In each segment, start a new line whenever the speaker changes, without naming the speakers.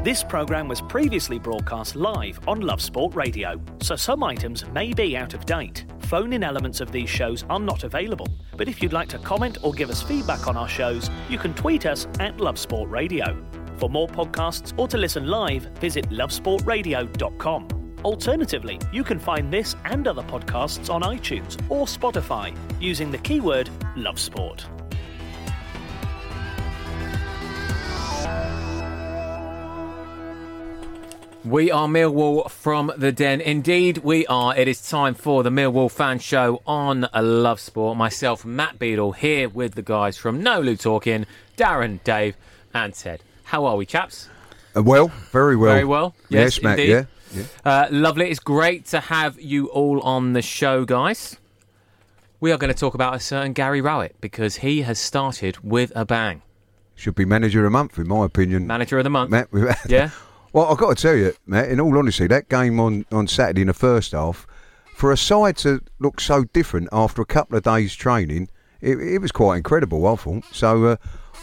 This programme was previously broadcast live on Love Sport Radio, so some items may be out of date. Phone-in elements of these shows are not available, but if you'd like to comment or give us feedback on our shows, you can tweet us at Love Sport Radio. For more podcasts or to listen live, visit lovesportradio.com. Alternatively, you can find this and other podcasts on iTunes or Spotify using the keyword Love Sport.
We are Millwall from the Den. Indeed, we are. It is time for the Millwall Fan Show on Love Sport. Myself, Matt Beadle, here with the guys from No Lou Talking, Darren, Dave and Ted. How are we, chaps?
Well, very well.
Very well. Yes,
Matt,
indeed.
Yeah.
Lovely. It's great to have you all on the show, guys. We are going to talk about a certain Gary Rowett because he has started with a bang.
Should be manager of the month, in my opinion.
Manager of the month.
Matt,
yeah.
Well, I've got to tell you, Matt, in all honesty, that game on Saturday in the first half, for a side to look so different after a couple of days' training, it was quite incredible, I thought. So,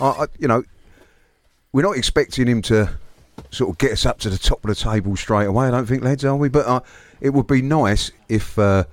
we're not expecting him to sort of get us up to the top of the table straight away, I don't think, lads, are we? But it would be nice if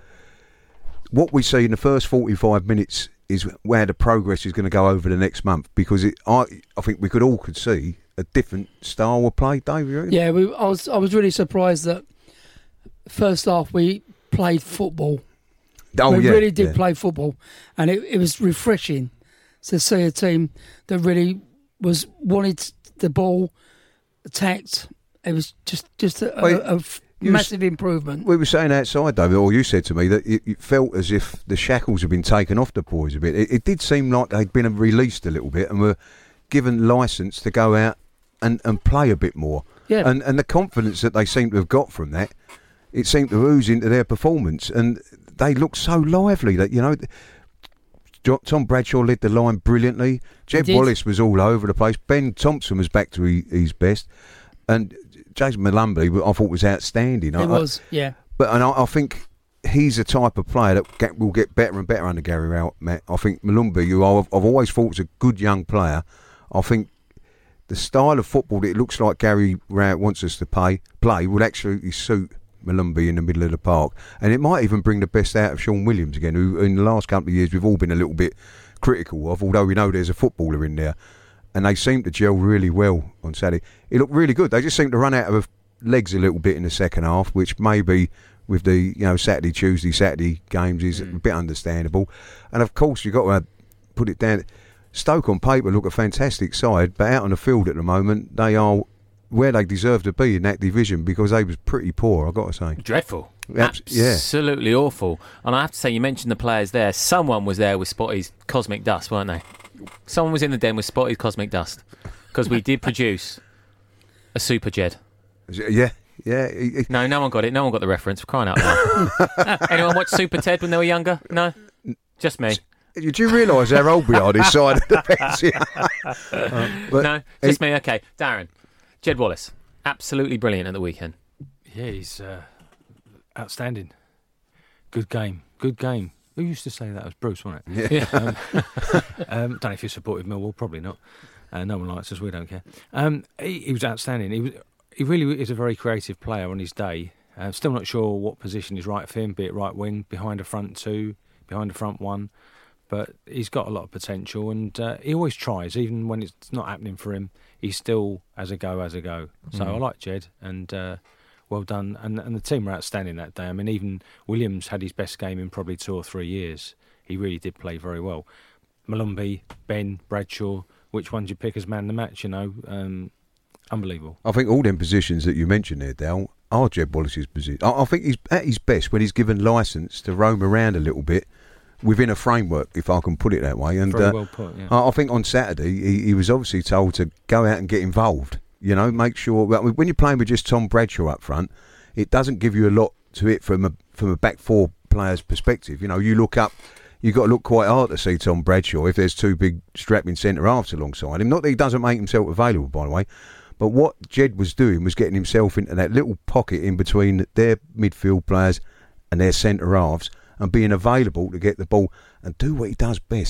what we see in the first 45 minutes is where the progress is going to go over the next month, because I think we could see a different style of play, Dave. You reckon?
Yeah, I was really surprised that first half we played football. We really did play football, and it was refreshing to see a team that really wanted the ball, attacked. It was just a massive improvement.
We were saying outside, David, or you said to me that it felt as if the shackles had been taken off the boys a bit. It did seem like they'd been released a little bit and were given licence to go out and play a bit more.
Yeah.
And the confidence that they seem to have got from that, it seemed to ooze into their performance. And they looked so lively that, Tom Bradshaw led the line brilliantly. Jed Wallace was all over the place. Ben Thompson was back to his best. And Jason Malumbi, I thought, was outstanding.
Yeah.
But I think he's a type of player that will get better and better under Gary Rowett, Matt. I think Malumbi, who I've always thought was a good young player, I think the style of football that it looks like Gary Rowett wants us to play would actually suit Malumbi in the middle of the park. And it might even bring the best out of Sean Williams again, who in the last couple of years we've all been a little bit critical of, although we know there's a footballer in there. And they seem to gel really well on Saturday. It looked really good. They just seem to run out of legs a little bit in the second half, which maybe with the Saturday, Tuesday, Saturday games is a bit understandable. And of course you've got to put it down. Stoke on paper look a fantastic side, but out on the field at the moment they are where they deserve to be in that division, because they was pretty poor, I've got to say.
Dreadful. Absolutely awful. And I have to say, you mentioned the players there. Someone was there with Spotty's Cosmic Dust, weren't they? Someone was in the den with Spotty's Cosmic Dust, because we did produce a Super Jed.
Yeah.
No one got it. No one got the reference. For crying out loud. Anyone watch Super Ted when they were younger? No? Just me.
Did you realise how old we are this side of the fence here?
No, just me. Okay, Darren. Jed Wallace, absolutely brilliant at the weekend.
Yeah, he's outstanding. Good game. Who used to say that? It was Bruce, wasn't it?
Yeah.
Don't know if you supported Millwall, probably not. No one likes us, we don't care. He was outstanding. He really is a very creative player on his day. Still not sure what position is right for him, be it right wing, behind a front two, behind a front one. But he's got a lot of potential, and he always tries, even when it's not happening for him. He still has a go. So I like Jed, and well done. And the team were outstanding that day. I mean, even Williams had his best game in probably 2 or 3 years. He really did play very well. Malumbi, Ben, Bradshaw, which one do you pick as man of the match? Unbelievable.
I think all them positions that you mentioned there, Dal, are Jed Wallace's position. I think he's at his best when he's given licence to roam around a little bit within a framework, if I can put it that way. And
very well put, yeah.
I think on Saturday he was obviously told to go out and get involved. Make sure when you're playing with just Tom Bradshaw up front, it doesn't give you a lot to it from a back four player's perspective. You look up, you've got to look quite hard to see Tom Bradshaw if there's two big strapping centre halves alongside him. Not that he doesn't make himself available, by the way, but what Jed was doing was getting himself into that little pocket in between their midfield players and their centre halves, and being available to get the ball and do what he does best,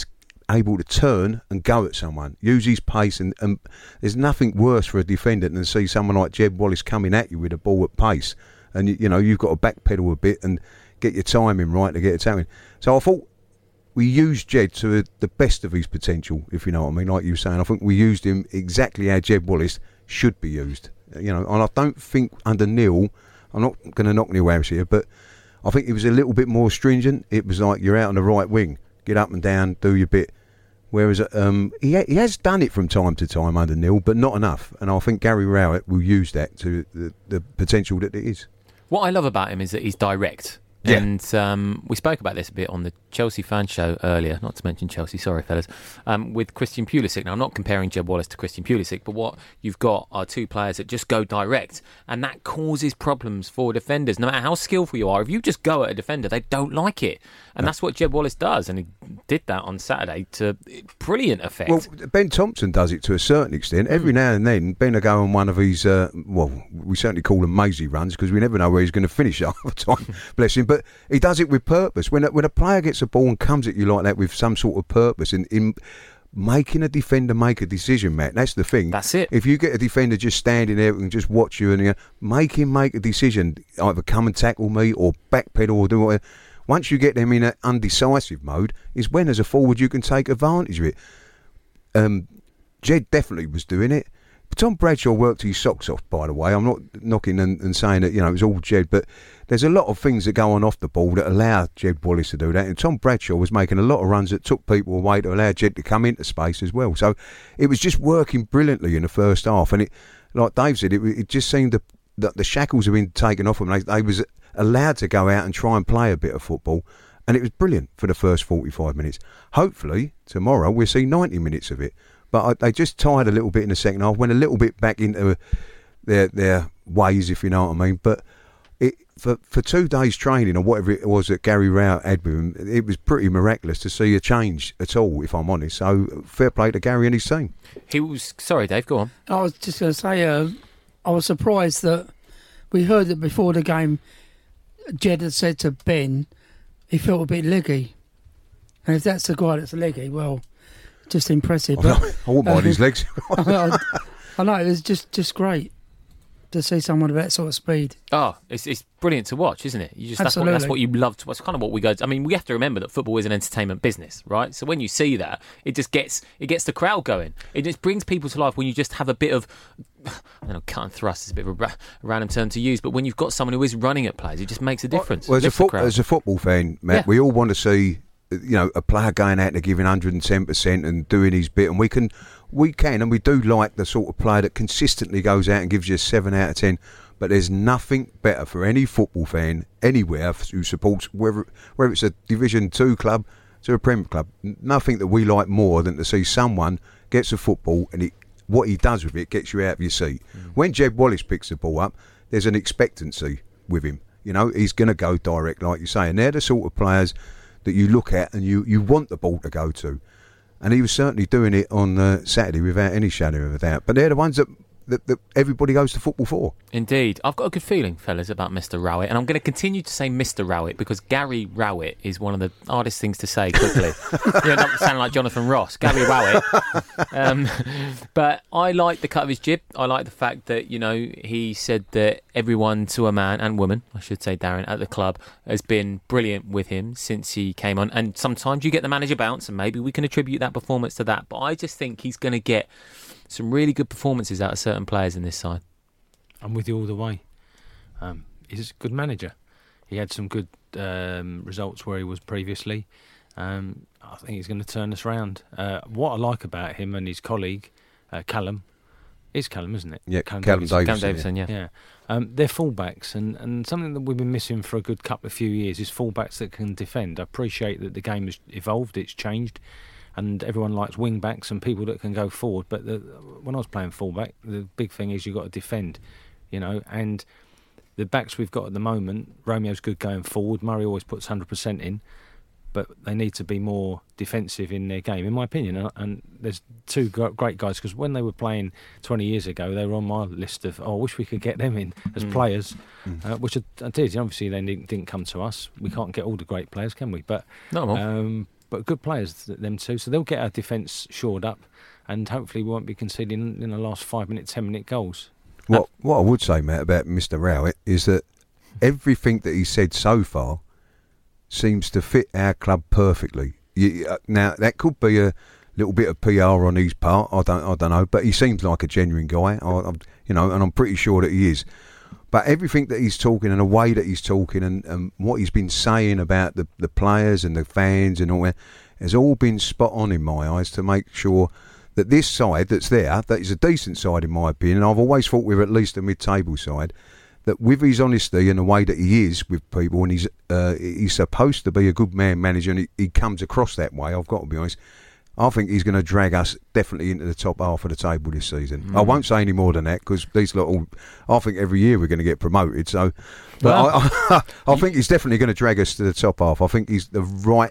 able to turn and go at someone, use his pace, and there's nothing worse for a defender than to see someone like Jed Wallace coming at you with a ball at pace, and you've got to backpedal a bit and get your timing right to get it tackling. So I thought we used Jed to the best of his potential, if you know what I mean. Like you were saying, I think we used him exactly how Jed Wallace should be used. And I don't think under Neil, I'm not going to knock Neil Harris here, but I think he was a little bit more stringent. It was like you're out on the right wing, get up and down, do your bit. Whereas he has done it from time to time under Neil, but not enough. And I think Gary Rowett will use that to the potential that it is.
What I love about him is that he's direct.
Yeah.
And we spoke about this a bit on the Chelsea fan show earlier, not to mention Chelsea, sorry fellas, with Christian Pulisic. Now, I'm not comparing Jed Wallace to Christian Pulisic, but what you've got are two players that just go direct, and that causes problems for defenders. No matter how skillful you are, if you just go at a defender, they don't like it. And that's what Jed Wallace does, and he did that on Saturday to brilliant effect.
Well, Ben Thompson does it to a certain extent. Every now and then, Ben will go on one of his, we certainly call them mazy runs, because we never know where he's going to finish half the time, bless him. But he does it with purpose. When a player gets a ball and comes at you like that with some sort of purpose, in making a defender make a decision, Matt, that's the thing.
That's it.
If you get a defender just standing there and just watch you and make him make a decision, either come and tackle me or backpedal or do whatever. Once you get them in an undecisive mode, is when as a forward you can take advantage of it. Jed definitely was doing it. But Tom Bradshaw worked his socks off, by the way. I'm not knocking and saying that, it was all Jed, but there's a lot of things that go on off the ball that allow Jed Wallace to do that. And Tom Bradshaw was making a lot of runs that took people away to allow Jed to come into space as well. So it was just working brilliantly in the first half. And it, like Dave said, it just seemed that the shackles had been taken off them. They was allowed to go out and try and play a bit of football. And it was brilliant for the first 45 minutes. Hopefully, tomorrow, we'll see 90 minutes of it. But they just tired a little bit in the second half, went a little bit back into their ways, if you know what I mean. But for 2 days training or whatever it was that Gary Rowett had with him, it was pretty miraculous to see a change at all, if I'm honest. So fair play to Gary and his team.
He was... Sorry, Dave, go on.
I was just going to say, I was surprised that we heard that before the game, Jed had said to Ben he felt a bit leggy. And if that's the guy that's leggy, well... Just impressive. But,
I wouldn't mind his legs.
I know, it was just great to see someone of that sort of speed.
Oh, it's brilliant to watch, isn't it? That's what you love to watch. It's kind of what we go. I mean, we have to remember that football is an entertainment business, right? So when you see that, it gets the crowd going. It just brings people to life when you just have a bit of, I don't know, cut and thrust is a bit of a random term to use, but when you've got someone who is running at plays, it just makes a difference.
Well, as a football fan, Matt, we all want to see a player going out and giving 110% and doing his bit, and we can and we do like the sort of player that consistently goes out and gives you a 7 out of 10. But there's nothing better for any football fan anywhere who supports whether it's a Division 2 club to a Premier club, nothing that we like more than to see someone gets a football and what he does with it gets you out of your seat. When Jed Wallace picks the ball up, there's an expectancy with him. He's going to go direct, like you say, and they're the sort of players that you look at and you want the ball to go to. And he was certainly doing it on Saturday without any shadow of a doubt. But they're the ones that everybody goes to football for.
Indeed. I've got a good feeling, fellas, about Mr. Rowett, and I'm going to continue to say Mr. Rowett because Gary Rowett is one of the hardest things to say quickly. You end up sounding like Jonathan Ross. Gary Rowett. But I like the cut of his jib. I like the fact that, he said that everyone to a man and woman, I should say, Darren, at the club has been brilliant with him since he came on. And sometimes you get the manager bounce, and maybe we can attribute that performance to that. But I just think he's going to get some really good performances out of certain players in this side.
I'm with you all the way. He's a good manager. He had some good results where he was previously. I think he's going to turn us round. What I like about him and his colleague, Callum, is Callum, isn't it?
Yeah, Callum Davison,
yeah.
They're fullbacks, and something that we've been missing for a good couple of few years is fullbacks that can defend. I appreciate that the game has evolved, it's changed, and everyone likes wing backs and people that can go forward. But when I was playing fullback, the big thing is you've got to defend, and the backs we've got at the moment, Romeo's good going forward, Murray always puts 100% in, but they need to be more defensive in their game, in my opinion. And there's two great guys, because when they were playing 20 years ago, they were on my list of, I wish we could get them in as players, which I did. Obviously, they didn't come to us. We can't get all the great players, can we? But
no,
but good players, them two. So they'll get our defence shored up, and hopefully we won't be conceding in the last 5-minute, 10-minute goals.
What I would say, Matt, about Mr. Rowett is that everything that he said so far seems to fit our club perfectly. Now that could be a little bit of PR on his part. I don't know, but he seems like a genuine guy. And I'm pretty sure that he is. But everything that he's talking and the way that he's talking and what he's been saying about the players and the fans and all that has all been spot on in my eyes to make sure that this side that's there, that is a decent side in my opinion. I've always thought we're at least a mid-table side. That with his honesty and the way that he is with people, and he's supposed to be a good man manager, and he comes across that way. I've got to be honest. I think he's going to drag us definitely into the top half of the table this season. I won't say any more than that because these lot I think every year we're going to get promoted. So, but I think he's definitely going to drag us to the top half. I think he's the right.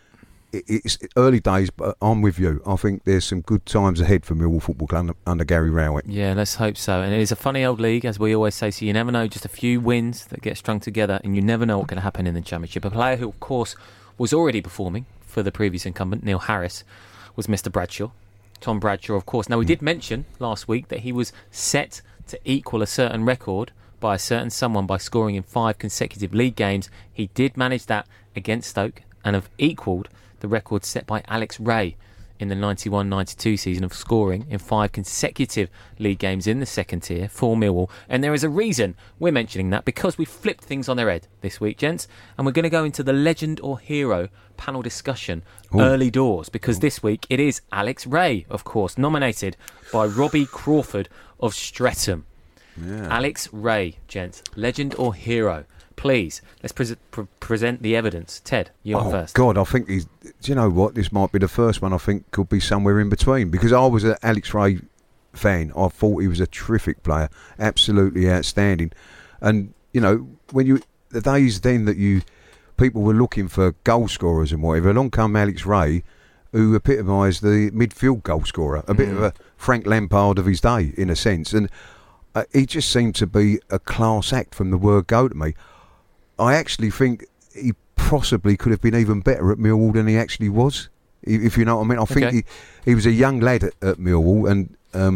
It's early days, but I'm with you. I think there's some good times ahead for Millwall Football Club under Gary Rowett.
Yeah, let's hope so. And it is a funny old league, as we always say, so you never know, just a few wins that get strung together, and you never know what can happen in the Championship. A player who, of course, was already performing for the previous incumbent, Neil Harris, was Mr. Bradshaw. Tom Bradshaw, of course. Now, we did mention last week that he was set to equal a certain record by a certain someone by scoring in 5 consecutive league games. He did manage that against Stoke and have equalled the record set by Alex Ray in the 91-92 season of scoring in 5 consecutive league games in the second tier for Millwall. And there is a reason we're mentioning that, because we flipped things on their head this week, gents, and we're going to go into the legend or hero panel discussion early doors, because this week it is Alex Ray, of course, nominated by Robbie Crawford of Streatham. Yeah. Alex Ray, gents, legend or hero? Please, let's present the evidence. Ted, you're first.
God, I think do you know what? This might be the first one. I think could be somewhere in between, because I was an Alex Ray fan. I thought he was a terrific player, absolutely outstanding. And you know, the days then that people were looking for goal scorers and whatever, along come Alex Ray, who epitomised the midfield goal scorer, a bit of a Frank Lampard of his day in a sense, and he just seemed to be a class act from the word go to me. I actually think he possibly could have been even better at Millwall than he actually was, if you know what I mean. I think he was a young lad at Millwall, and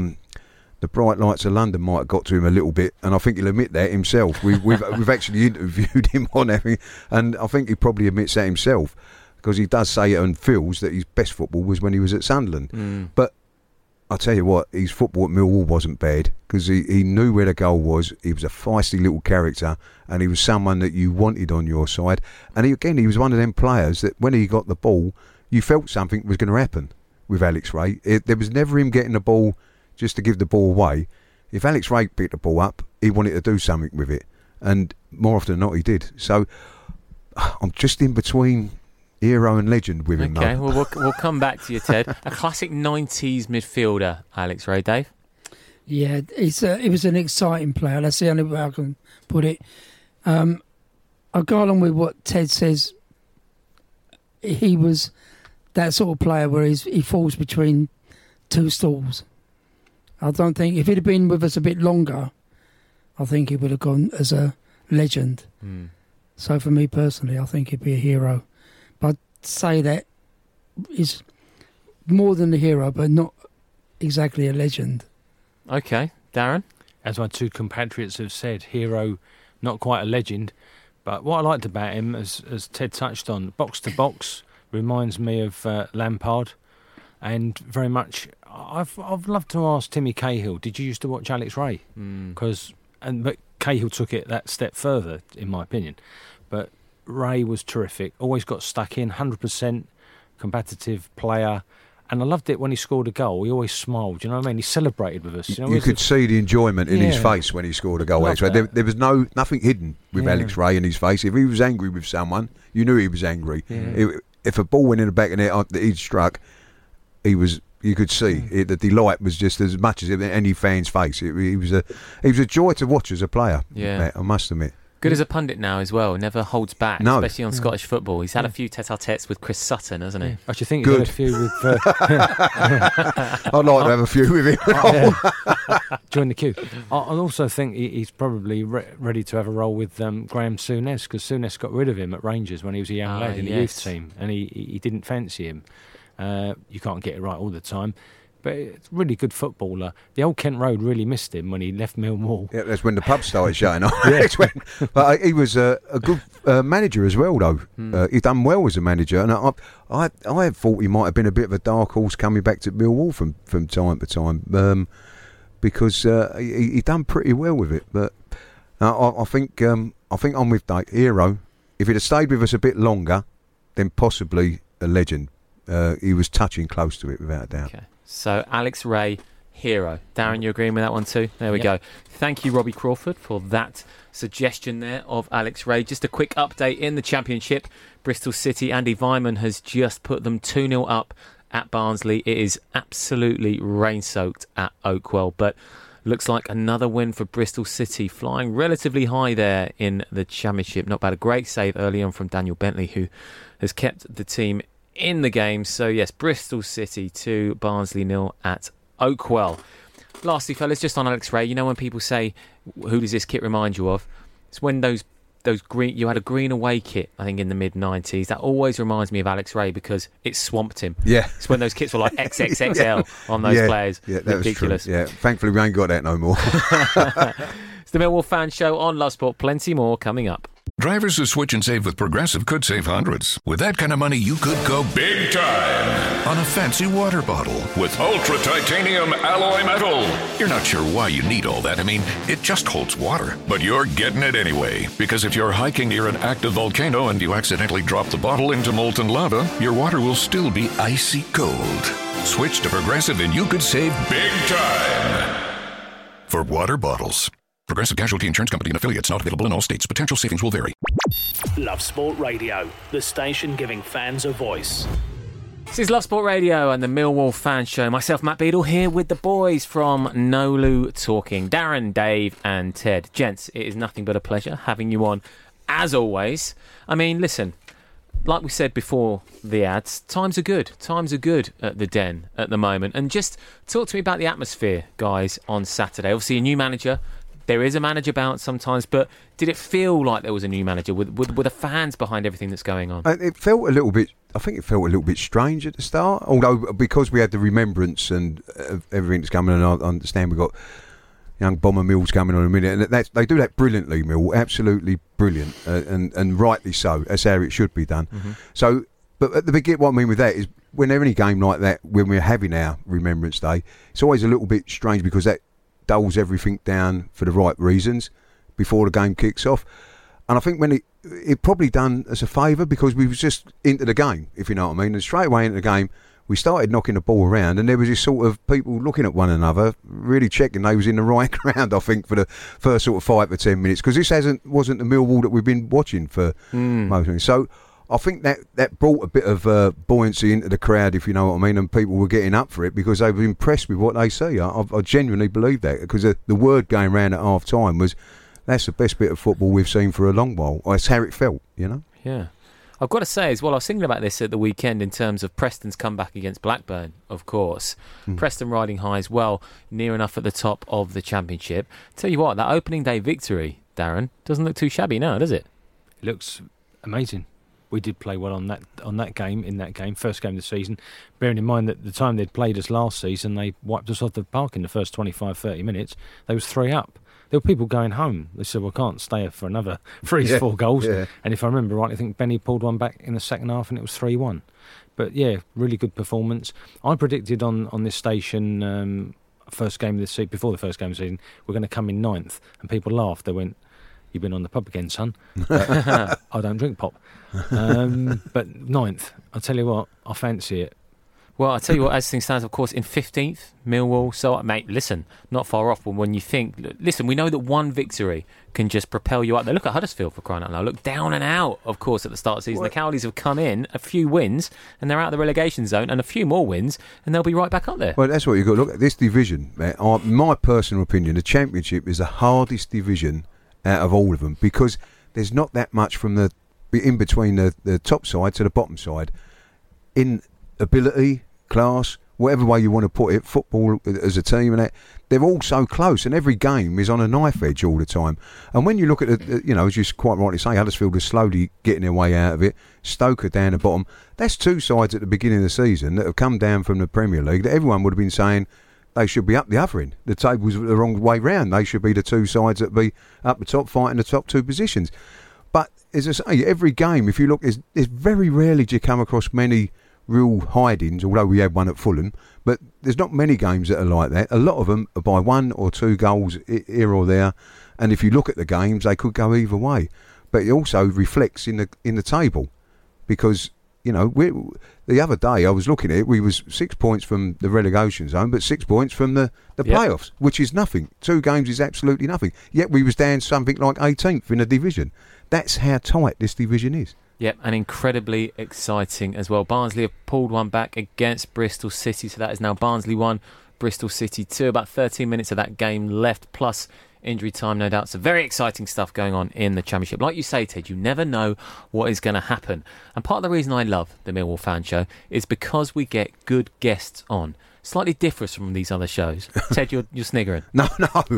the bright lights of London might have got to him a little bit, and I think he'll admit that himself. We've actually interviewed him on everything, and I think he probably admits that himself, because he does say it and feels that his best football was when he was at Sunderland. But I'll tell you what, his football at Millwall wasn't bad, because he knew where the goal was. He was a feisty little character, and he was someone that you wanted on your side. And he was one of them players that when he got the ball, you felt something was going to happen with Alex Ray. There was never him getting the ball just to give the ball away. If Alex Ray picked the ball up, he wanted to do something with it. And more often than not, he did. So I'm just in between hero and legend with him.
Okay, well, we'll come back to you, Ted. A classic 90s midfielder, Alex Ray. Dave?
Yeah, he was an exciting player. That's the only way I can put it. I'll go along with what Ted says. He was that sort of player where he falls between two stools. I don't think, if he'd have been with us a bit longer, I think he would have gone as a legend. So for me personally, I think he'd be a hero. But I'd say that he's more than a hero, but not exactly a legend.
Okay, Darren?
As my two compatriots have said, hero, not quite a legend. But what I liked about him, as Ted touched on, box to box, reminds me of Lampard. And very much, I've loved to ask Timmy Cahill, did you used to watch Alex Ray? But Cahill took it that step further, in my opinion. But Ray was terrific, always got stuck in, 100% combative player. And I loved it when he scored a goal. He always smiled, you know what I mean? He celebrated with us. You
could see the enjoyment in his face when he scored a goal. There was nothing hidden with Alex Ray in his face. If he was angry with someone, you knew he was angry. If a ball went in the back of the net that he'd struck, you could see the delight was just as much as in any fan's face. He was a joy to watch as a player. Yeah, I must admit.
Good as a pundit now as well. Never holds back,
no.
Especially on Scottish football. He's had a few tete-a-tetes with Chris Sutton, hasn't he?
I should think he's had a few with...
I'd like to have a few with him.
Join the queue. I also think he's probably ready to have a role with Graham Souness, because Souness got rid of him at Rangers when he was a young lad in the youth team, and he didn't fancy him. You can't get it right all the time. But it's a really good footballer. The old Kent Road really missed him when he left Millwall.
Yeah, that's when the pub started shutting off. But he was a good manager as well, though. He done well as a manager, and I thought he might have been a bit of a dark horse coming back to Millwall from time to time, because he done pretty well with it. But I think I'm with Dave. Hero. If he'd have stayed with us a bit longer, then possibly a legend. He was touching close to it, without a doubt.
Okay. So, Alex Rae, hero. Darren, you agreeing with that one too? There we go. Thank you, Robbie Crawford, for that suggestion there of Alex Rae. Just a quick update in the Championship. Bristol City, Andy Weimann has just put them 2-0 up at Barnsley. It is absolutely rain-soaked at Oakwell, but looks like another win for Bristol City, flying relatively high there in the Championship. Not bad. A great save early on from Daniel Bentley, who has kept the team in the game. So yes, Bristol City 2, Barnsley 0 at Oakwell. Lastly, fellas, just on Alex Rae, you know when people say, who does this kit remind you of? It's when those green, you had a green away kit, I think in the mid-90s. That always reminds me of Alex Rae because it swamped him.
Yeah.
It's when those kits were like XXXL on those players.
Yeah, that
ridiculous.
Was true. Yeah, thankfully we ain't got that no more.
It's the Millwall Fan Show on Love Sport. Plenty more coming up.
Drivers who switch and save with Progressive could save hundreds. With that kind of money, you could go big time on a fancy water bottle with ultra titanium alloy metal. You're not sure why you need all that. I mean, it just holds water. But you're getting it anyway. Because if you're hiking near an active volcano and you accidentally drop the bottle into molten lava, your water will still be icy cold. Switch to Progressive and you could save big time. For water bottles. Progressive Casualty Insurance Company and affiliates, not available in all states. Potential savings will vary.
Love Sport Radio, the station giving fans a voice.
This is Love Sport Radio and the Millwall Fan Show. Myself, Matt Beadle, here with the boys from Nolu Talking. Darren, Dave and Ted. Gents, it is nothing but a pleasure having you on, as always. I mean, listen, like we said before the ads, times are good. Times are good at the Den at the moment. And just talk to me about the atmosphere, guys, on Saturday. Obviously, a new manager. There is a manager bounce sometimes, but did it feel like there was a new manager? Were the fans behind everything that's going on?
It felt a little bit. I think it felt a little bit strange at the start. Although because we had the remembrance and everything that's coming, and I understand we've got young Bomber Mills coming on in a minute, and they do that brilliantly, Mill, absolutely brilliant, and rightly so. That's how it should be done. Mm-hmm. So, but at the beginning, what I mean with that is when any game like that, when we're having our Remembrance Day, it's always a little bit strange because that dulls everything down for the right reasons before the game kicks off. And I think when it probably done us a favour because we was just into the game, if you know what I mean. And straight away into the game, we started knocking the ball around, and there was this sort of people looking at one another, really checking they was in the right ground, I think, for the first sort of 5 or 10 minutes, because this wasn't the Millwall that we've been watching for most of it. So I think that brought a bit of buoyancy into the crowd, if you know what I mean, and people were getting up for it because they were impressed with what they see. I genuinely believe that, because the word going round at half time was, that's the best bit of football we've seen for a long while. That's how it felt, you know?
Yeah. I've got to say as well, I was thinking about this at the weekend in terms of Preston's comeback against Blackburn, of course. Preston riding high as well, near enough at the top of the Championship. Tell you what, that opening day victory, Darren, doesn't look too shabby now, does it?
It looks amazing. We did play well in that game, first game of the season. Bearing in mind that the time they'd played us last season, they wiped us off the park in the first 25, 30 minutes. They was 3 up. There were people going home. They said, well, I can't stay for another 4 goals. Yeah. And if I remember right, I think Benny pulled one back in the second half and it was 3-1. But yeah, really good performance. I predicted on this station first game of the season, before the first game of the season, we're going to come in 9th. And people laughed. They went, you've been on the pub again, son. I don't drink pop. But 9th, I'll tell you what, I fancy it.
Well, I'll tell you what, as things stand, of course, in 15th, Millwall. So, mate, listen, not far off. But when you think, listen, we know that one victory can just propel you up there. Look at Huddersfield, for crying out loud. Look down and out, of course, at the start of the season. What? The Cowleys have come in, a few wins, and they're out of the relegation zone, and a few more wins, and they'll be right back up there.
Well, that's what you've got to look at. This division, mate, my personal opinion, the Championship is the hardest division out of all of them, because there's not that much from the in between the top side to the bottom side in ability, class, whatever way you want to put it, football as a team and that, they're all so close, and every game is on a knife edge all the time. And when you look at it, as you quite rightly say, Huddersfield are slowly getting their way out of it. Stoke are down the bottom. That's two sides at the beginning of the season that have come down from the Premier League that everyone would have been saying they should be up the other end. The table's the wrong way round. They should be the two sides that be up the top fighting the top two positions. But as I say, every game, if you look, there's very rarely do you come across many real hidings, although we had one at Fulham, but there's not many games that are like that. A lot of them are by 1 or 2 goals here or there, and if you look at the games, they could go either way. But it also reflects in the table, because the other day I was looking at it, we was 6 points from the relegation zone, but 6 points from the playoffs, which is nothing. 2 games is absolutely nothing. Yet we was down something like 18th in the division. That's how tight this division is.
Yep, and incredibly exciting as well. Barnsley have pulled one back against Bristol City, so that is now Barnsley 1, Bristol City 2. About 13 minutes of that game left, plus injury time, no doubt. So very exciting stuff going on in the Championship. Like you say, Ted, you never know what is going to happen. And part of the reason I love the Millwall Fan Show is because we get good guests on. Slightly different from these other shows. Ted, you're sniggering.
No.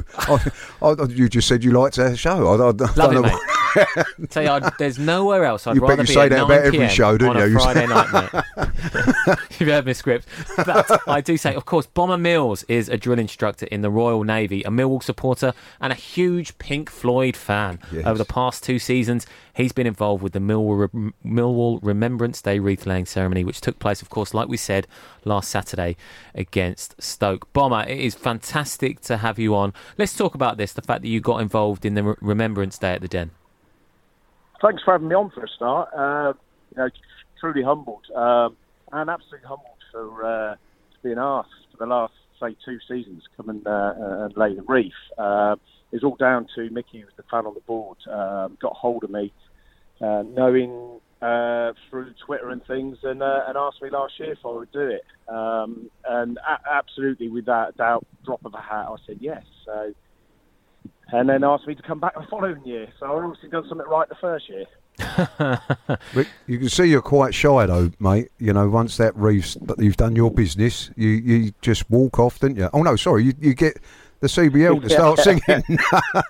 You just said you liked our show. I
love it, mate. Tell you, there's nowhere else I'd rather be
say
at 9
that about every
PM
show, don't
on
you?
a Friday night, mate. You've heard my script. But I do say, of course, Bomber Mills is a drill instructor in the Royal Navy, a Millwall supporter and a huge Pink Floyd fan. Yes. Over the past 2 seasons, he's been involved with the Millwall Remembrance Day wreath-laying ceremony, which took place, of course, like we said, last Saturday against Stoke. Bomber, it is fantastic to have you on. Let's talk about this, the fact that you got involved in the Remembrance Day at the Den.
Thanks for having me on for a start. Truly humbled, and absolutely humbled for being asked for the last, say, 2 seasons to come and lay the wreath. It's all down to Mickey, who was the fan on the board, got hold of me, knowing through Twitter and things, and asked me last year if I would do it. And absolutely, without a doubt, drop of a hat, I said yes. So. And then asked me to come back the following year. So I obviously done something right the first year.
Rick, you can see you're quite shy though, mate. Once that wreath's, you've done your business, you just walk off, don't you? Oh no, sorry, you get the CBL to start singing.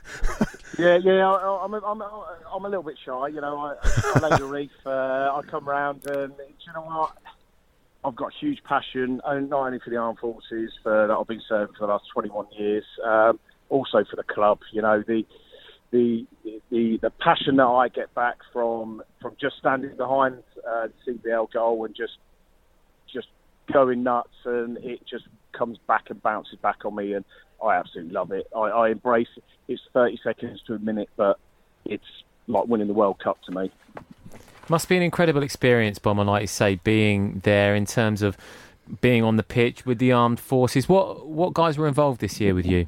I'm a little bit shy. I lay the wreath. I come round, and do you know what? I've got huge passion, not only for the armed forces that I've been serving for the last 21 years. Also for the club, the passion that I get back from just standing behind the CBL goal and just going nuts, and it just comes back and bounces back on me, and I absolutely love it. I embrace it. It's 30 seconds to a minute, but it's like winning the World Cup to me.
Must be an incredible experience, Bomber, like you say, being there in terms of being on the pitch with the armed forces. What guys were involved this year with you?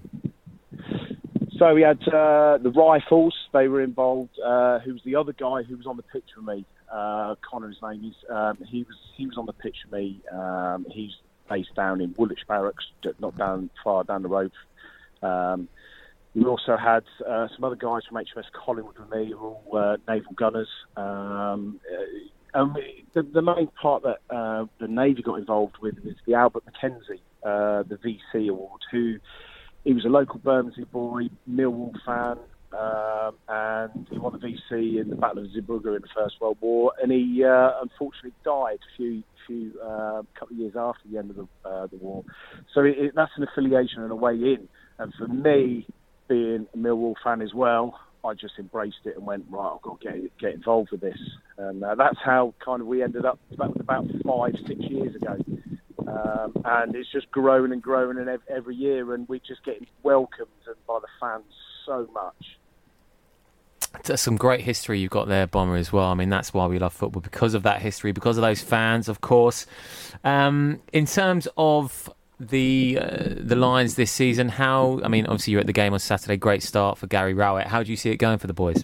So we had the Rifles, they were involved. Who was the other guy who was on the pitch with me? Connor, his name is. He was on the pitch with me. He's based down in Woolwich Barracks, not far down the road. We also had some other guys from HMS Collingwood with me, who were all naval gunners. And the main part that the Navy got involved with is the Albert Mackenzie, the VC Award, he was a local Bermondsey boy, Millwall fan, and he won the VC in the Battle of Zeebrugge in the First World War, and he unfortunately died a couple of years after the end of the war. So that's an affiliation and a way in. And for me, being a Millwall fan as well, I just embraced it and went, right, I've got to get involved with this. And that's how kind of we ended up. That was about 5-6 years ago. And it's just growing and growing every year, and we're just getting welcomed by the fans so much.
There's some great history you've got there, Bomber, as well. I mean, that's why we love football, because of that history, because of those fans, of course. In terms of the Lions this season, obviously you're at the game on Saturday, great start for Gary Rowett. How do you see it going for the boys?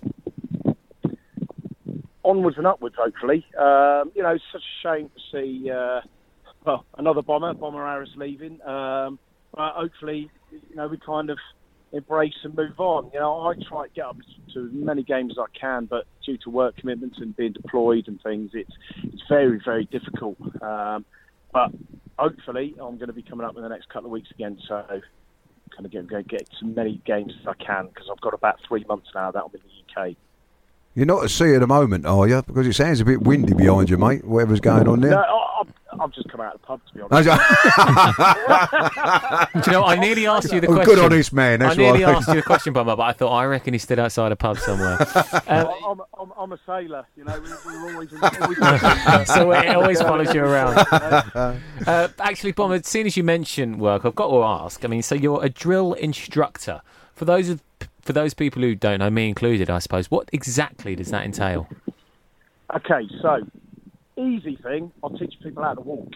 Onwards and upwards, hopefully. It's such a shame to see... another Bomber Harris leaving. But hopefully, we kind of embrace and move on. You know, I try to get up to as many games as I can, but due to work commitments and being deployed and things, it's very, very difficult. But hopefully, I'm going to be coming up in the next couple of weeks again, so I'm going to get as many games as I can, because I've got about 3 months now that I'm in the UK.
You're not at sea at the moment, are you? Because it sounds a bit windy behind you, mate, whatever's going on there.
No, I've just come out of the pub, to be honest.
Do you know, I nearly asked you the question.
Good honest man, that's
I nearly asked you the question, Bummer, but I thought, I reckon he stood outside a pub somewhere.
I'm a sailor, you know, we're always
so it always follows you around. Actually, Bummer, seeing as you mentioned work, I've got to ask, I mean, so you're a drill instructor. For those people who don't know, me included, I suppose, what exactly does that entail?
Okay, so, easy thing, I'll teach people how to walk.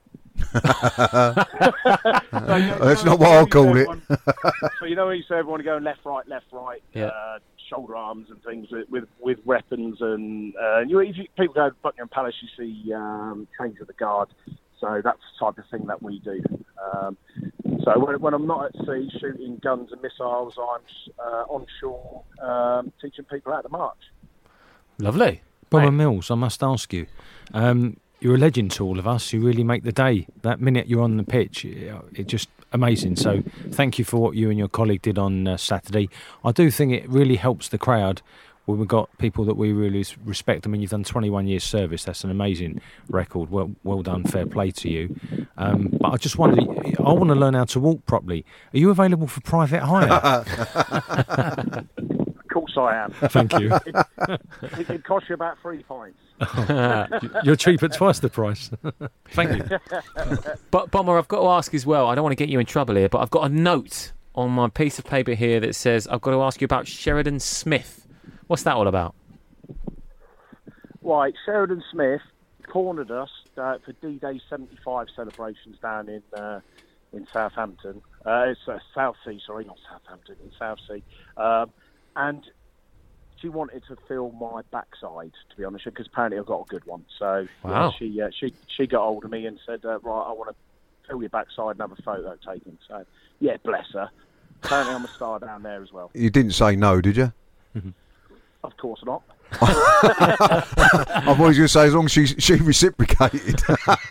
That's not what I'll call it.
So you know, you say everyone going left, right,
yeah.
Shoulder arms and things with weapons, and people go to Buckingham Palace, you see change of the guard. So that's the type of thing that we do. So when I'm not at sea shooting guns and missiles, I'm on shore teaching people how to march.
Lovely.
Bomber Mills, I must ask you, you're a legend to all of us. You really make the day. That minute you're on the pitch, it's just amazing. So thank you for what you and your colleague did on Saturday. I do think it really helps the crowd when we've got people that we really respect. I mean, you've done 21 years service. That's an amazing record. Well done. Fair play to you. But I just wondered, I want to learn how to walk properly. Are you available for private hire?
Of course I am.
Thank you.
It costs you about 3 pints.
You're cheap at twice the price. Thank you.
But Bomber, I've got to ask as well, I don't want to get you in trouble here, but I've got a note on my piece of paper here that says I've got to ask you about Sheridan Smith. What's that all about?
Right, Sheridan Smith cornered us for D-Day 75 celebrations down in Southampton. It's Southsea, sorry, not Southampton, in Southsea. And she wanted to feel my backside, to be honest, because apparently I've got a good one. So
wow.
She got hold of me and said, right, I want to feel your backside and have a photo taken. So, yeah, bless her. Apparently I'm a star down there as well.
You didn't say no, did you?
Of course not.
I was going to say, as long as she reciprocated.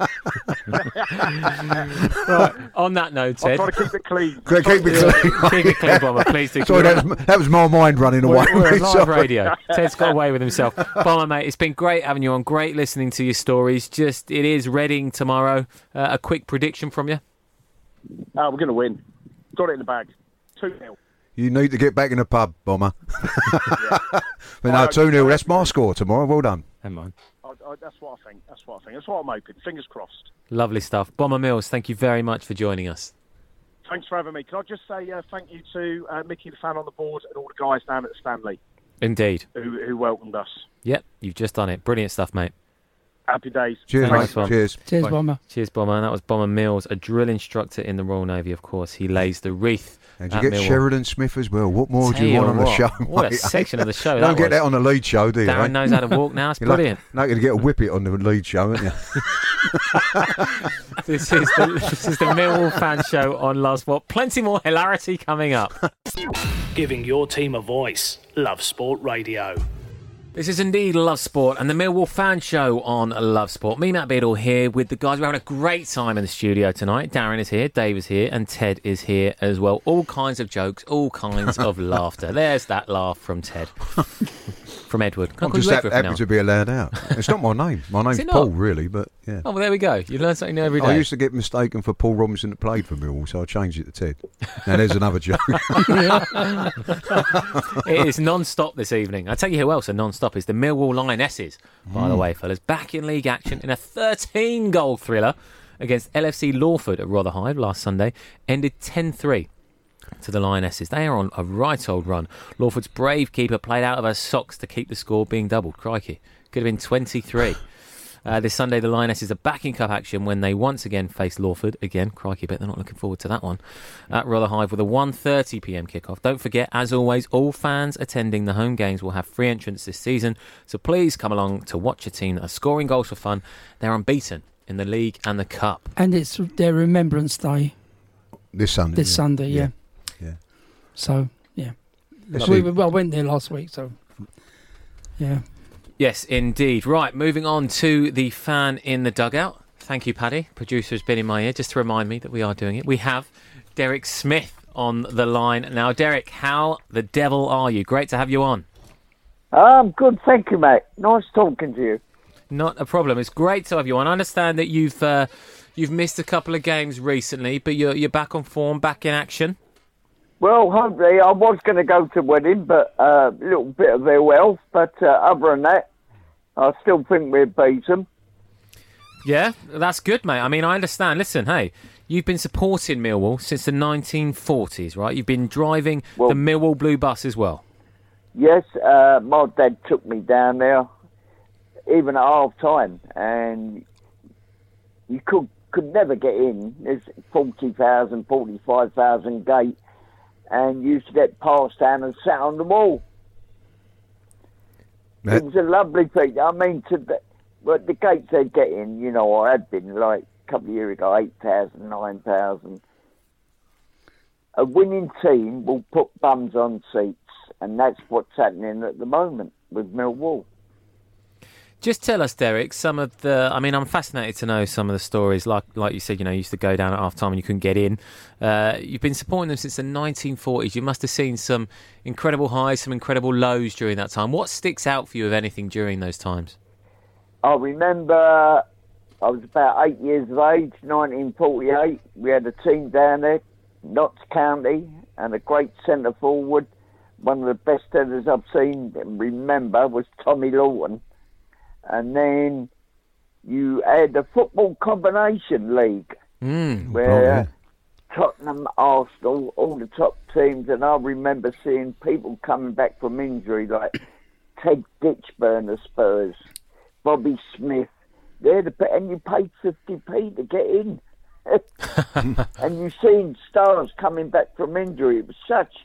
Right, on that note, Ted.
I'm trying to keep it clean.
Keep it clean.
Keep it clean, Bomber, please do.
Sorry, that was my mind running away.
We're on live radio. Ted's got away with himself. Bomber, mate, it's been great having you on. Great listening to your stories. Just, it is Reading tomorrow. A quick prediction from you?
We're going to win. Got it in the bag. 2-0.
You need to get back in the pub, Bomber.
Yeah.
But no, 2-0. That's my score tomorrow. Well done.
Never mind.
That's what I think. That's what I'm hoping. Fingers crossed.
Lovely stuff. Bomber Mills, thank you very much for joining us.
Thanks for having me. Can I just say thank you to Mickey the fan on the board and all the guys down at the Stanley.
Indeed.
Who welcomed us.
Yep, you've just done it. Brilliant stuff, mate.
Happy days.
Cheers,
Nice
mate.
one.
Cheers.
Cheers,
Bye.
Bomber.
Cheers, Bomber. And that was Bomber Mills, a drill instructor in the Royal Navy, of course. He lays the wreath.
And you
at
get
Millwall.
Sheridan Smith as well. What more do
Tell
you want on the
what,
show?
What a
mate?
section of the show.
Don't get
was.
that on the lead show, do you?
Darren
mate?
knows how to walk now. It's
You're
brilliant.
Not going to get a whippet on the lead show, aren't you?
This is the Millwall fan show on Love Sport. Plenty more hilarity coming up.
Giving your team a voice. Love Sport Radio.
This is indeed Love Sport and the Millwall fan show on Love Sport. Me, Matt Beadle, here with the guys. We're having a great time in the studio tonight. Darren is here, Dave is here, and Ted is here as well. All kinds of jokes, all kinds of laughter. There's that laugh from Ted. From Edward.
I'm just happy to be allowed out. It's not my name. My name's Paul, really, but yeah.
Oh, well, there we go. You learn something new every day.
I used to get mistaken for Paul Robinson that played for Millwall, so I changed it to Ted. Now there's another joke.
It is non-stop this evening. I'll tell you who else are non-stop is the Millwall Lionesses, by the way, fellas. Back in league action in a 13-goal thriller against LFC Lawford at Rotherhithe last Sunday. Ended 10-3. To the Lionesses. They are on a right old run. Lawford's brave keeper played out of her socks to keep the score being doubled. Crikey. Could have been 23. This Sunday, the Lionesses are back in cup action when they once again face Lawford. Again, crikey, but they're not looking forward to that one. At Rotherhithe with a 1:30pm kickoff. Don't forget, as always, all fans attending the home games will have free entrance this season. So please come along to watch a team that are scoring goals for fun. They're unbeaten in the league and the cup.
And it's their Remembrance Day
This Sunday.
this Sunday, yeah. So, yeah. I went there last week, so, yeah.
Yes, indeed. Right, moving on to the fan in the dugout. Thank you, Paddy. Producer's been in my ear just to remind me that we are doing it. We have Derek Smith on the line. Now, Derek, how the devil are you? Great to have you on.
I'm good, thank you, mate. Nice talking to you.
Not a problem. It's great to have you on. I understand that you've missed a couple of games recently, but you're back on form, back in action.
Well, hopefully, I was going to go to wedding, but a little bit of ill health. But other than that, I still think we'll beat them.
Yeah, that's good, mate. I mean, I understand. Listen, hey, you've been supporting Millwall since the 1940s, right? You've been driving the Millwall Blue Bus as well.
Yes, my dad took me down there, even at half-time, and you could never get in. There's 40,000, 45,000 gate, and you used to get passed down and sat on the wall. It was a lovely thing. I mean, the gates they'd get in, you know, I had been like a couple of years ago, 8,000, 9,000. A winning team will put bums on seats, and that's what's happening at the moment with Millwall.
Just tell us, Derek, some of the... I mean, I'm fascinated to know some of the stories. Like you said, you know, you used to go down at half-time and you couldn't get in. You've been supporting them since the 1940s. You must have seen some incredible highs, some incredible lows during that time. What sticks out for you, if anything, during those times?
I remember I was about 8 years of age, 1948. We had a team down there, Notts County, and a great centre forward. One of the best headers I've seen and remember was Tommy Lawton. And then you had a football combination league where Tottenham, Arsenal, all the top teams, and I remember seeing people coming back from injury like Ted Ditchburn of Spurs, Bobby Smith. And you paid 50p to get in. And you've seen stars coming back from injury. It was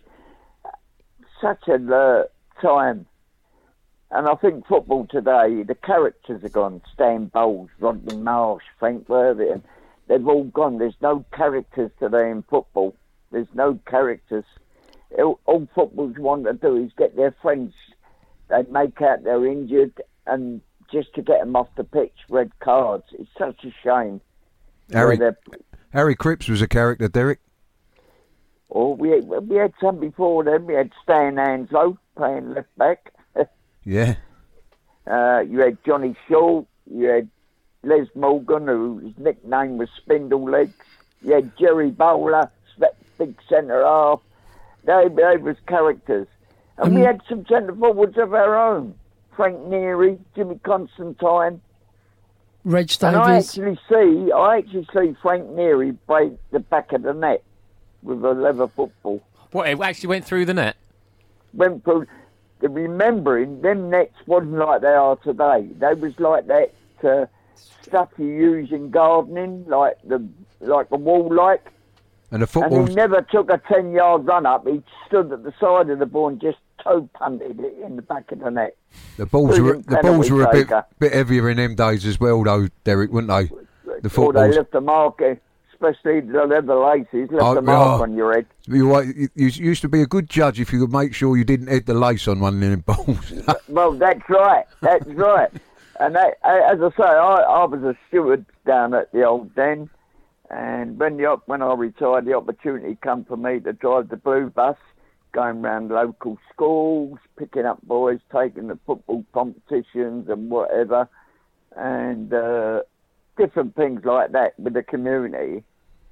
such a time. And I think football today, the characters are gone. Stan Bowles, Rodney Marsh, Frank Worthington, they've all gone. There's no characters today in football. There's no characters. All footballers want to do is get their friends. They make out they're injured, and just to get them off the pitch, red cards. It's such a shame.
Harry Cripps was a character, Derek.
Oh, we had some before then. We had Stan Anslow playing left back.
Yeah.
You had Johnny Shaw. You had Les Morgan, whose nickname was Spindle Legs. You had Jerry Bowler, big centre half. They was characters. And we had some centre forwards of our own. Frank Neary, Jimmy Constantine.
Reg Davies.
And I actually see Frank Neary break the back of the net with a leather football.
What, it actually went through the net?
Went through... Remembering, them nets wasn't like they are today. They was like that stuff you use in gardening, like a wall like.
And the football.
And he never took a 10-yard run up. He stood at the side of the ball and just toe punted it in the back of the net.
The balls were a bit heavier in them days as well, though, Derek, weren't they? The footballs.
They left a mark, especially the leather laces, left a mark on your head.
You used to be a good judge if you could make sure you didn't hit the lace on one of them balls.
Well, that's right. That's right. And that, as I say, I was a steward down at the old Den, and when I retired, the opportunity came for me to drive the Blue Bus, going around local schools, picking up boys, taking the football competitions and whatever, and different things like that with the community.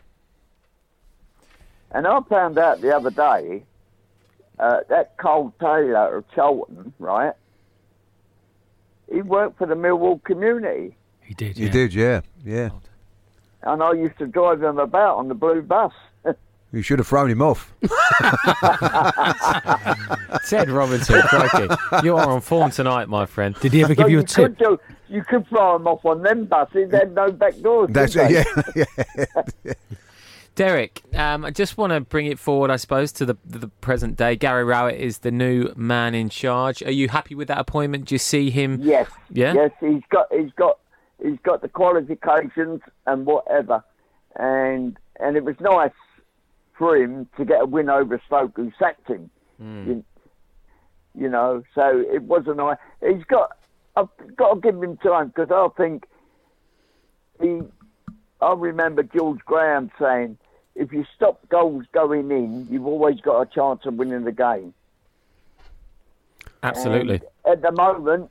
And I found out the other day that Cole Taylor of Charlton, right? He worked for the Millwall community.
He did,
yeah. He did, yeah.
And I used to drive him about on the Blue Bus.
You should have thrown him off.
Ted Robinson, crikey. You are on form tonight, my friend.
Did he ever give you a tip?
You could throw him off on them buses. They had no back doors.
That's it, yeah.
Derek, I just want to bring it forward, I suppose, to the present day. Gary Rowett is the new man in charge. Are you happy with that appointment? Do you see him?
Yes.
Yeah?
Yes, he's got the qualifications and whatever. And it was nice for him to get a win over Stoke, who sacked him. You know, so it wasn't. I've got to give him time, because I think I remember George Graham saying, if you stop goals going in, you've always got a chance of winning the game.
Absolutely.
And at the moment,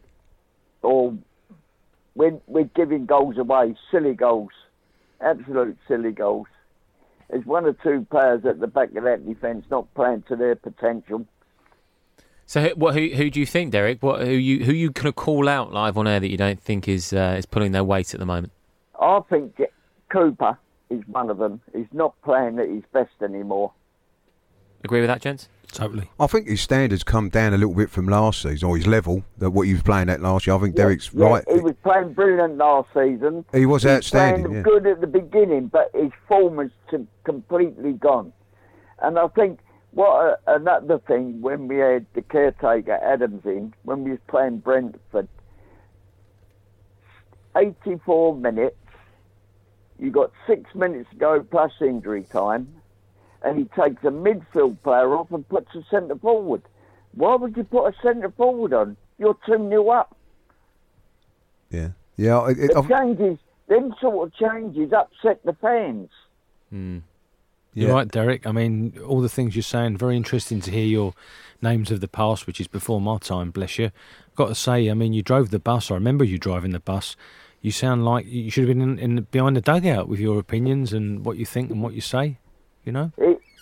we're giving goals away, silly goals, absolute silly goals. There's one or two players at the back of that defence not playing to their potential.
So, who do you think, Derek? Who you kind of call out live on air that you don't think is pulling their weight at the moment?
I think Cooper is one of them. He's not playing at his best anymore.
Agree with that, gents?
Totally.
I think his standards come down a little bit from last season, or his level, that what he was playing at last year. I think Derek's right.
He was playing brilliant last season.
He was outstanding.
Playing good at the beginning, but his form was completely gone. And I think another thing, when we had the caretaker Adams in, when we was playing Brentford, 84 minutes, you got 6 minutes to go plus injury time, and he takes a midfield player off and puts a centre forward. Why would you put a centre forward on? You're 2-0 up.
Yeah.
Them sort of changes upset the fans.
You're right, Derek. I mean, all the things you're saying, very interesting to hear your names of the past, which is before my time, bless you. Got to say, I mean, you drove the bus. I remember you driving the bus. You sound like you should have been behind the dugout with your opinions and what you think and what you say, you know?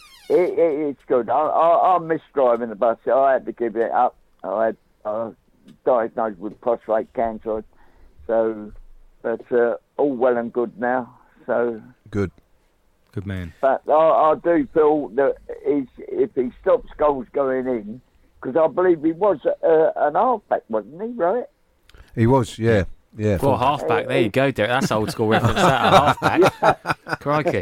It's good. I miss driving the bus. I had to give it up. I had diagnosed with prostate cancer. So, but all well and good now. So
good.
Good man.
But I do feel that if he stops goals going in, because I believe he was an halfback, wasn't he, right?
He was, yeah.
Well, halfback, there you go, Derek. That's old school reference, that, halfback. Crikey.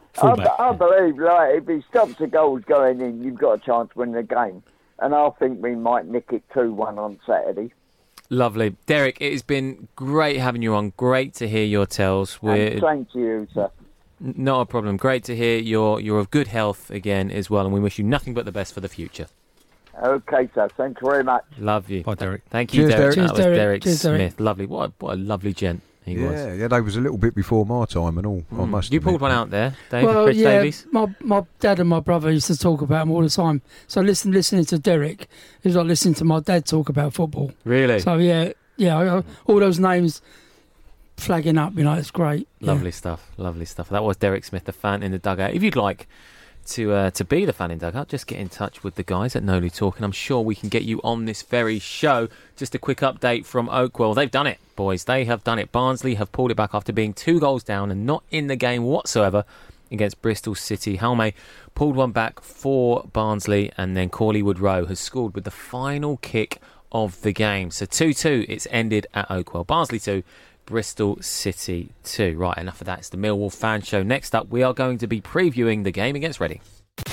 I believe, like, if he stops the goals going in, you've got a chance to win the game. And I think we might nick it 2-1 on Saturday.
Lovely. Derek, it has been great having you on. Great to hear your tales.
And thank you, sir.
Not a problem. Great to hear you're of good health again as well, and we wish you nothing but the best for the future.
Okay, sir. Thank you very much.
Love you.
Bye, Derek.
Thank you, Derek.
Cheers,
that was Derek
Cheers,
Smith.
Derek.
Lovely. What a lovely gent he was.
Yeah, they was a little bit before my time and all. I must
You
admit.
pulled one out there, David.
Well,
Chris Davies.
my dad and my brother used to talk about him all the time. So listening to Derek is like listening to my dad talk about football.
Really?
So yeah, all those names flagging up, it's great.
Lovely stuff. That was Derek Smith, the fan in the dugout. If you'd like to be the fan in dugout, just get in touch with the guys at Nolu Talking. I'm sure we can get you on this very show. Just a quick update from Oakwell. They've done it, boys. They have done it. Barnsley have pulled it back after being 2 goals down and not in the game whatsoever against Bristol City. Halme pulled one back for Barnsley, and then Corleywood Row has scored with the final kick of the game. So 2-2 it's ended at Oakwell. Barnsley 2, Bristol City 2. Right, enough of that. It's the Millwall Fan Show. Next up, we are going to be previewing the game against Reading.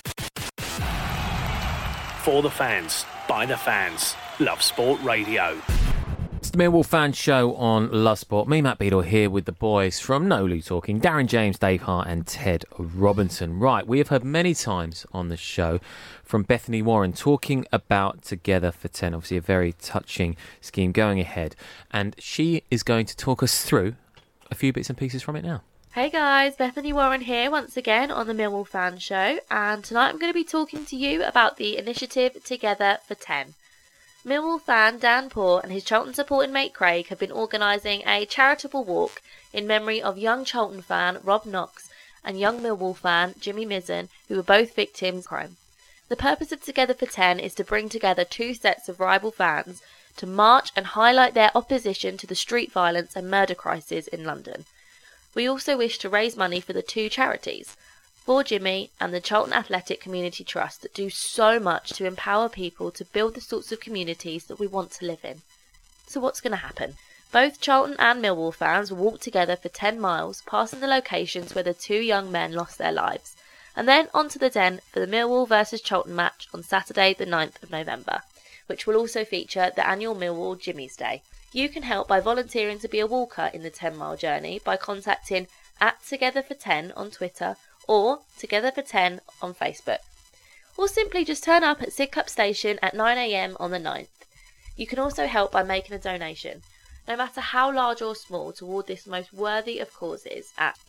For the fans, by the fans. Love Sport Radio.
It's the Millwall Fan Show on Love Sport. Me, Matt Beadle, here with the boys from Nolu Talking. Darren James, Dave Hart and Ted Robinson. Right, we have heard many times on the show from Bethany Warren talking about Together for 10. Obviously a very touching scheme going ahead. And she is going to talk us through a few bits and pieces from it now.
Hey guys, Bethany Warren here once again on the Millwall Fan Show. And tonight I'm going to be talking to you about the initiative Together for 10. Millwall fan Dan Poor and his Charlton supporting mate Craig have been organising a charitable walk in memory of young Charlton fan Rob Knox and young Millwall fan Jimmy Mizzen, who were both victims of crime. The purpose of Together for 10 is to bring together 2 sets of rival fans to march and highlight their opposition to the street violence and murder crisis in London. We also wish to raise money for the 2 charities, For Jimmy and the Charlton Athletic Community Trust, that do so much to empower people to build the sorts of communities that we want to live in. So what's going to happen? Both Charlton and Millwall fans will walk together for 10 miles, passing the locations where the 2 young men lost their lives, and then onto the Den for the Millwall vs Charlton match on Saturday the 9th of November, which will also feature the annual Millwall Jimmy's Day. You can help by volunteering to be a walker in the 10-mile journey by contacting @TogetherFor10 on Twitter or Together for 10 on Facebook. Or simply just turn up at Sidcup Station at 9 a.m. on the 9th. You can also help by making a donation, no matter how large or small, toward this most worthy of causes at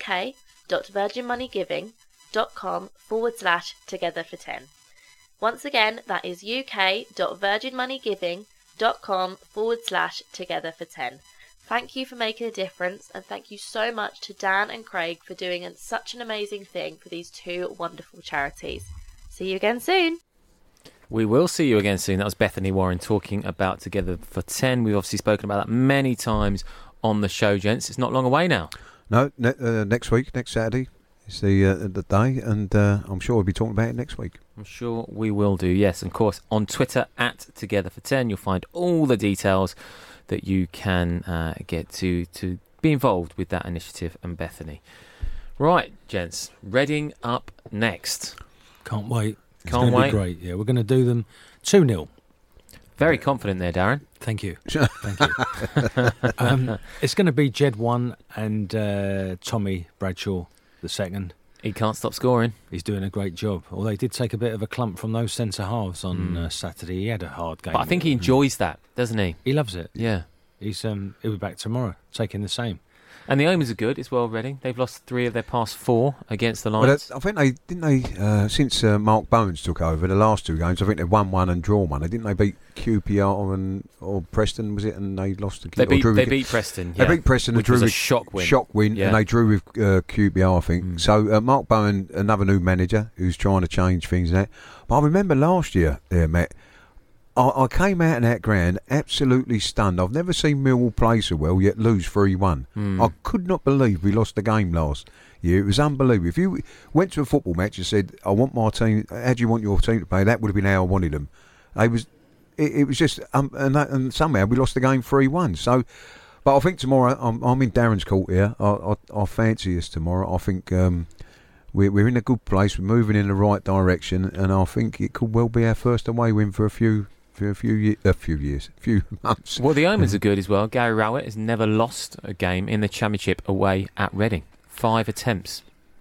uk.virginmoneygiving.com/Together for 10. Once again, that is uk.virginmoneygiving.com/Together for 10. Thank you for making a difference, and thank you so much to Dan and Craig for doing such an amazing thing for these two wonderful charities. See you again soon.
We will see you again soon. That was Bethany Warren talking about Together for 10. We've obviously spoken about that many times on the show, gents. It's not long away now.
No, next week, next Saturday is the day, and I'm sure we'll be talking about it next week.
I'm sure we will do, yes. And of course, on Twitter at Together for 10, you'll find all the details that you can get to be involved with that initiative and Bethany. Right, gents, Reading up next.
Can't wait.
Can't wait.
Be great. Yeah, we're going to do them 2-0.
Very confident there, Darren.
Thank you. Thank you. It's going to be Jed 1 and Tommy Bradshaw the second.
He can't stop scoring.
He's doing a great job. Although he did take a bit of a clump from those centre halves on Saturday. He had a hard game.
But I think he enjoys that, doesn't he?
He loves it.
Yeah.
He'll be back tomorrow, taking the same.
And the omens are good as well, Reading. They've lost 3 of their past 4 against the Lions.
Well, I think since Mark Bowens took over the last 2 games, I think they've won 1 and drawn 1. Didn't they beat QPR or Preston, was it? And they lost to
They beat Preston.
Yeah. They beat Preston.
Which was a shock win.
Yeah. And they drew with QPR, I think. So Mark Bowen, another new manager who's trying to change things and that. But I remember last year, Matt, I came out in that ground absolutely stunned. I've never seen Millwall play so well yet lose 3-1. I could not believe we lost the game last year. It was unbelievable. If you went to a football match and said, "I want my team," how do you want your team to play? That would have been how I wanted them. It was just and somehow we lost the game 3-1. So, but I think tomorrow I'm in Darren's court here. I fancy us tomorrow. I think we're in a good place. We're moving in the right direction, and I think it could well be our first away win for a few months.
Well, the omens are good as well. Gary Rowett has never lost a game in the Championship away at Reading. 5 attempts.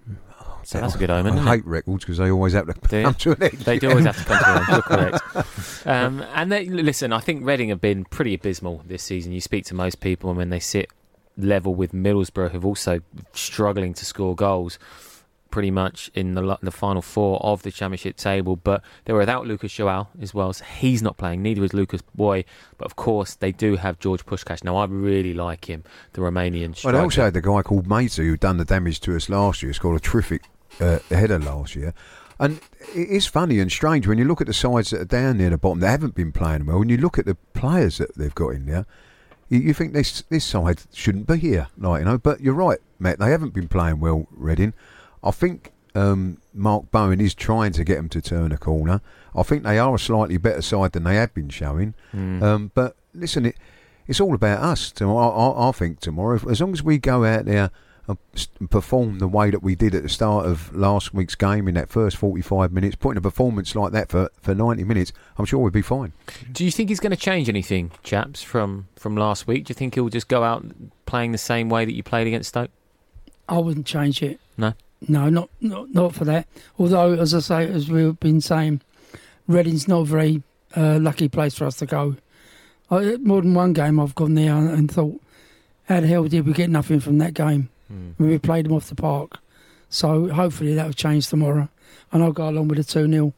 So that's a good omen.
I hate records because they always have to come to an end.
They do always have to come to an end. You're correct. And listen, I think Reading have been pretty abysmal this season. You speak to most people, and when they sit level with Middlesbrough, who've also struggling to score goals pretty much in the final 4 of the Championship table, but they were without Lucas Joao as well, so he's not playing, neither is Lucas Boy, but of course they do have George Puskás. Now I really like him, the Romanian striker.
Well, they also had the guy called Matey who done the damage to us last year. He scored a terrific header last year, and it's funny and strange when you look at the sides that are down near the bottom, they haven't been playing well. When you look at the players that they've got in there, you think this side shouldn't be here, but you're right, Matt, they haven't been playing well, Reading. I think Mark Bowen is trying to get them to turn a corner. I think they are a slightly better side than they have been showing. But listen, it's all about us. I think tomorrow, as long as we go out there and perform the way that we did at the start of last week's game in that first 45 minutes, putting a performance like that for 90 minutes, I'm sure we'll be fine.
Do you think he's going to change anything, chaps, from last week? Do you think he'll just go out playing the same way that you played against Stoke?
I wouldn't change it.
No?
No, not for that. Although, as I say, as we've been saying, Reading's not a very lucky place for us to go. More than one game I've gone there and thought, how the hell did we get nothing from that game when we played them off the park? So hopefully that will change tomorrow, and I'll go along with the 2-0.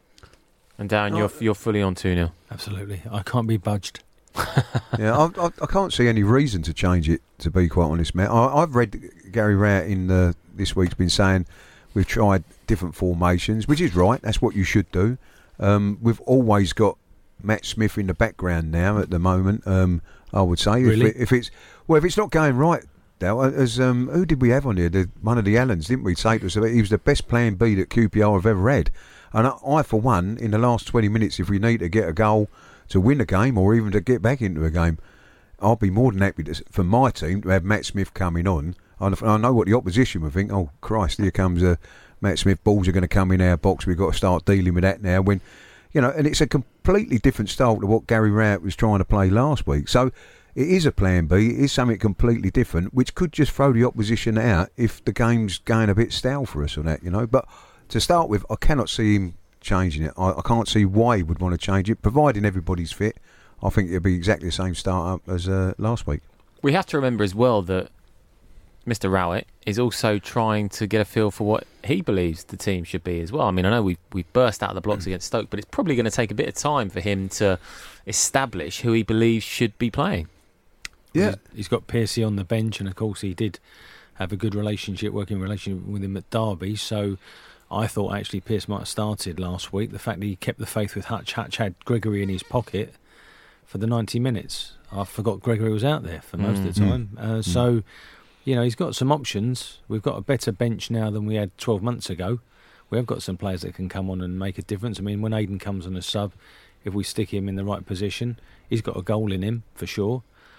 And Darren, you're fully on 2-0.
Absolutely. I can't be budged.
Yeah, I can't see any reason to change it, to be quite honest, Matt. I've read Gary Rowett in this week's been saying we've tried different formations, which is right. That's what you should do. We've always got Matt Smith in the background now at the moment. I would say
really?
if it's not going right, Dale, as who did we have on here? One of the Allens, didn't we? Say to us he was the best plan B that QPR have ever had. And I, for one, in the last 20 minutes, if we need to get a goal to win a game or even to get back into a game, I'll be more than happy for my team to have Matt Smith coming on. I know what the opposition would think. Oh Christ, here comes Matt Smith. Balls are going to come in our box. We've got to start dealing with that now. When and it's a completely different style to what Gary Rowett was trying to play last week. So it is a plan B. It is something completely different, which could just throw the opposition out if the game's going a bit stale for us or that, But to start with, I cannot see him changing it. I can't see why he would want to change it, providing everybody's fit. I think it'll be exactly the same start-up as last week.
We have to remember as well that Mr. Rowett is also trying to get a feel for what he believes the team should be as well. I mean, I know we burst out of the blocks against Stoke, but it's probably going to take a bit of time for him to establish who he believes should be playing.
Yeah. He's got Piercy on the bench, and of course he did have a good working relationship with him at Derby, so I thought actually Pearce might have started last week. The fact that he kept the faith with Hutch had Gregory in his pocket for the 90 minutes. I forgot Gregory was out there for most of the time. So, he's got some options. We've got a better bench now than we had 12 months ago. We have got some players that can come on and make a difference. I mean, when Aiden comes on a sub, if we stick him in the right position, he's got a goal in him for sure.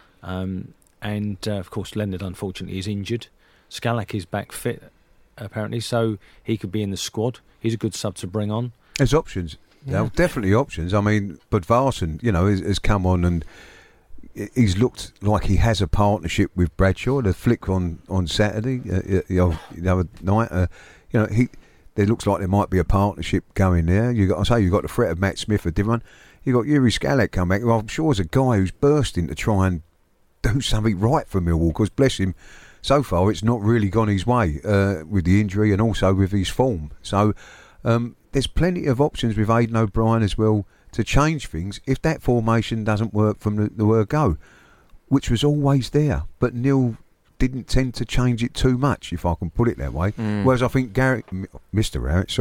Of course, Leonard, unfortunately, is injured. Scalak is back fit, apparently, so he could be in the squad. He's a good sub to bring on.
There's options. Yeah. There are definitely options. I mean, but Varson, has come on and he's looked like he has a partnership with Bradshaw. The flick on Saturday, the other night, there looks like there might be a partnership going there. You've got the threat of Matt Smith, a different one. You've got Yuri Scalak come back, who I'm sure is a guy who's bursting to try and do something right for Millwall, because bless him, so far it's not really gone his way with the injury and also with his form. So there's plenty of options with Aidan O'Brien as well to change things if that formation doesn't work from the word go, which was always there. But Neil didn't tend to change it too much, if I can put it that way. Whereas I think Mr.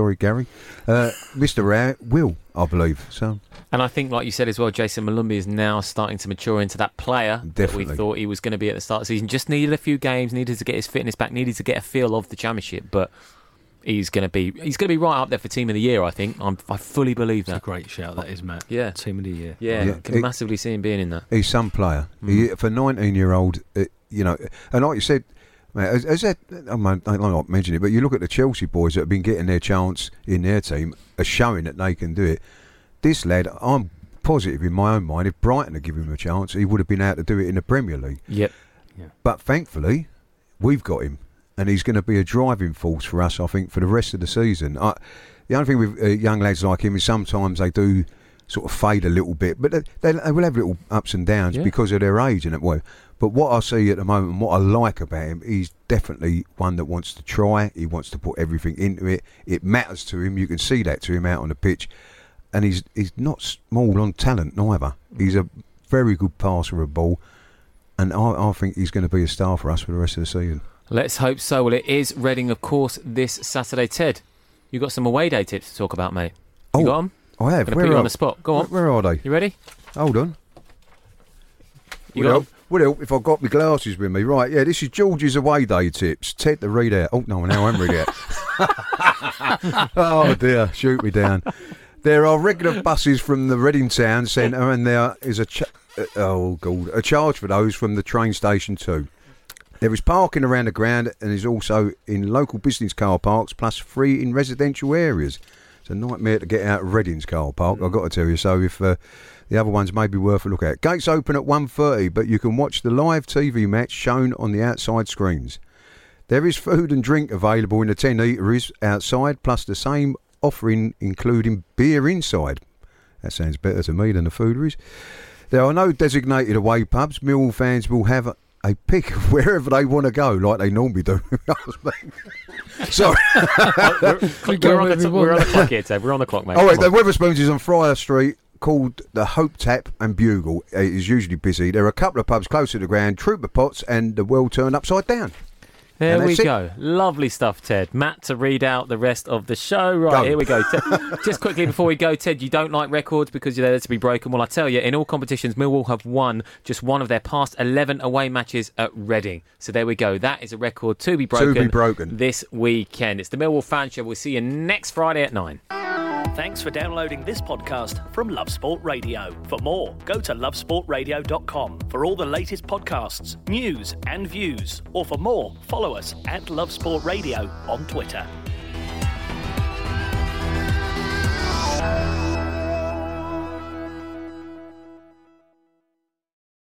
Rowett will, I believe. So,
and I think, like you said as well, Jason Malumbi is now starting to mature into that player that we thought he was going to be at the start of the season. Just needed a few games, needed to get his fitness back, needed to get a feel of the Championship, but he's going to be right up there for Team of the Year, I think. I fully believe that.
It's a great shout, that is, Matt.
Yeah.
Team of the Year.
Yeah. Can massively see him being in that.
He's some player. For a 19-year-old, and like you said, mate, I'm not mentioning it, but you look at the Chelsea boys that have been getting their chance in their team, are showing that they can do it. This lad, I'm positive in my own mind, if Brighton had given him a chance, he would have been able to do it in the Premier League.
Yep.
Yeah.
But thankfully, we've got him. And he's going to be a driving force for us, I think, for the rest of the season. The only thing with young lads like him is sometimes they do sort of fade a little bit, but they will have little ups and downs because of their age and that way. But what I see at the moment, and what I like about him, he's definitely one that wants to try. He wants to put everything into it. It matters to him. You can see that to him out on the pitch. And he's not small on talent neither. He's a very good passer of ball. And I think he's going to be a star for us for the rest of the season.
Let's hope so. Well, it is Reading, of course, this Saturday. Ted, you got some away day tips to talk about, mate. You got them?
I have.
I'm going to put you on the spot. Go on.
Where are they?
You ready?
Hold on.
Would
help if I got my glasses with me. Right, yeah, this is George's away day tips. Ted to read out. Oh, no, now I'm read out. Oh, dear. Shoot me down. There are regular buses from the Reading Town Centre, and there is a charge for those from the train station too. There is parking around the ground and is also in local business car parks, plus free in residential areas. It's a nightmare to get out of Reading's car park, I've got to tell you. So if the other ones may be worth a look at. Gates open at 1:30, but you can watch the live TV match shown on the outside screens. There is food and drink available in the 10 eateries outside, plus the same offering including beer inside. That sounds better to me than the fooderies. There are no designated away pubs. Millwall fans will have a pick of wherever they want to go, like they normally do. Sorry.
We're on the clock here, Ted. We're on the clock, mate.
Oh, wait, the Wetherspoons is on Friar Street, called the Hope Tap and Bugle. It is usually busy. There are a couple of pubs close to the ground, Trooper Pots and the World Turned Upside Down.
There we go. Lovely stuff, Ted. Matt to read out the rest of the show. Right, here we go. Just quickly before we go, Ted, you don't like records because you're there to be broken. Well, I tell you, in all competitions, Millwall have won just one of their past 11 away matches at Reading. So there we go. That is a record to be broken this weekend. It's the Millwall Fan Show. We'll see you next Friday at 9.
Thanks for downloading this podcast from Love Sport Radio. For more, go to lovesportradio.com for all the latest podcasts, news and views. Or for more, follow us at Love Sport Radio on Twitter.